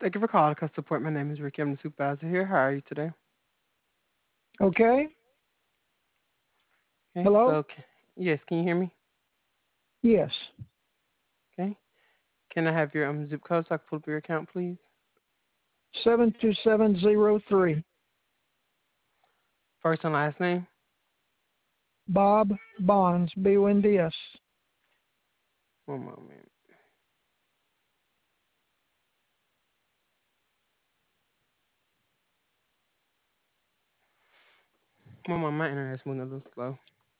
Thank you for calling customer support. My name is Ricky. I'm the supervisor here. How are you today? Okay. Okay, Hello? yes, can you hear me? Yes. Okay. Can I have your zip code so I can pull up your account, please? 72703. First and last name. Bob Bonds, BONDS. One moment. One moment. My internet's moving a little slow.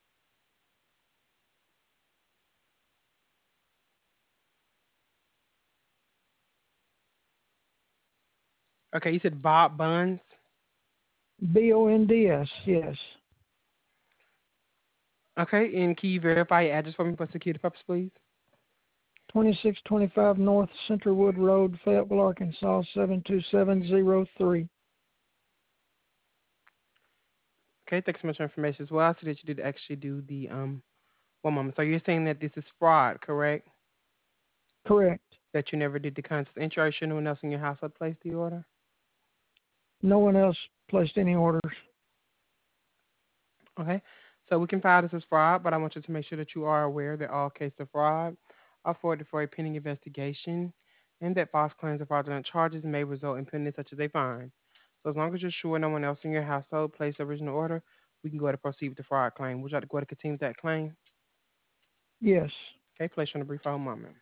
Okay, you said Bob Buns. BONDS, yes. Okay, and can you verify your address for me for security purpose, please? 2625 North Centerwood Road, Fayetteville, Arkansas, 72703. Okay, thanks so much for information as well. I see that you did actually do the one moment. So you're saying that this is fraud, correct? Correct. That you never did the contest entry, or should no one else in your household place the order? No one else placed any orders. Okay. So we can file this as fraud, but I want you to make sure that you are aware that all cases of fraud are forwarded for a pending investigation and that false claims or fraudulent charges may result in penalties such as a fine. So as long as you're sure no one else in your household placed the original order, we can go ahead and proceed with the fraud claim. Would you like to go ahead and continue with that claim? Yes. Okay, place you on a brief hold moment.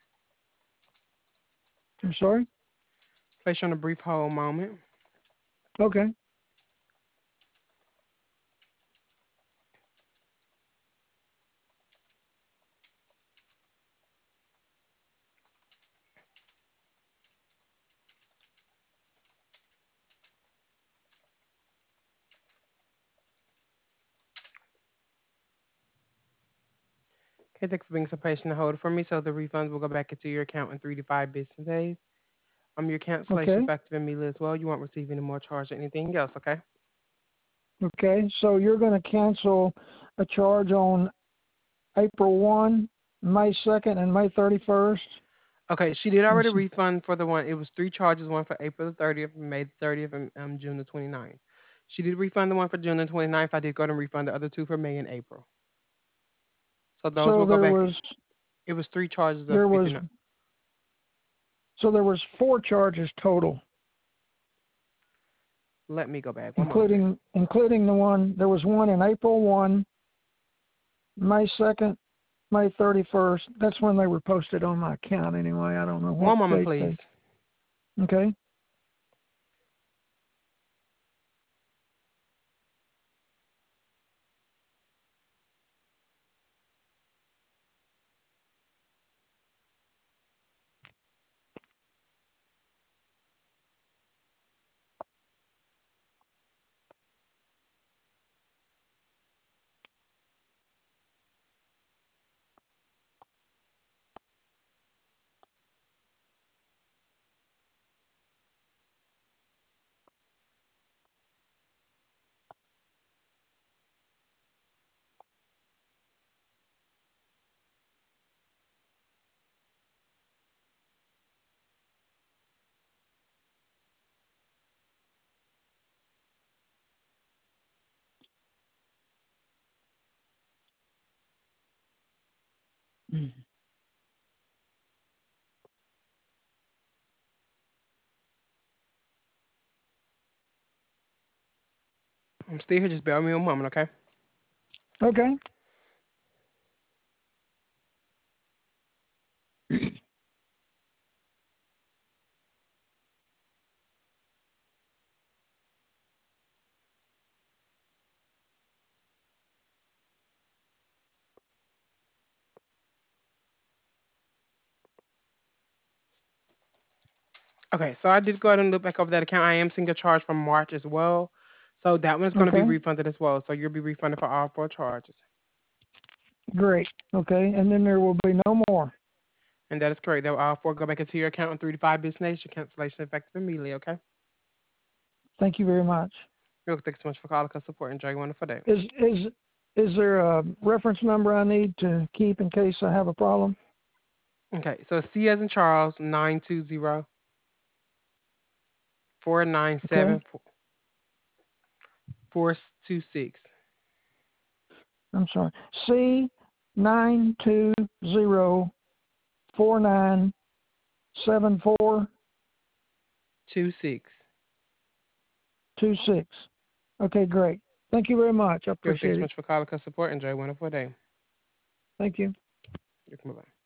I'm sorry? Place you on a brief hold moment. Okay. Okay, thanks for being so patient and hold for me. So the refunds will go back into your account in 3 to 5 business days. Your cancellation Okay. effective immediately as well. You won't receive any more charge or anything else, okay? Okay. So you're going to cancel a charge on April 1, May 2nd, and May 31st? Okay, she did And already refund for the one. It was three charges, one for April the 30th, May the 30th, and June the 29th. She did refund the one for June the 29th. I did go and refund the other two for May and April. So those so will go there back. was It was three charges of there was 59. so there was four charges total, Let me go back. One moment. including the one. There was one in April 1, May 2nd, May 31st. That's when they were posted on my account anyway. I don't know what One moment, date they. please. Okay. I'm still here. Just bear with me a moment, okay? Okay. Okay, so I did go ahead and look back over that account. I am seeing a charge from March as well. So that one's going to be Okay. refunded as well. So you'll be refunded for all four charges. Great. Okay. And then there will be no more. And that is correct. They'll all four go back into your account in 3 to 5 business days. Your cancellation effective immediately, okay? Thank you very much. Real thanks so much for calling us support. Enjoy your wonderful day. Is is is there a reference number I need to keep in case I have a problem? Okay, so C as in Charles 920. four nine Okay. seven 426. I'm sorry. C920497426. 26. Okay, great. Thank you very much. I Good. Thanks appreciate so it. much for calling us support. Enjoy a wonderful day. Thank you. Bye.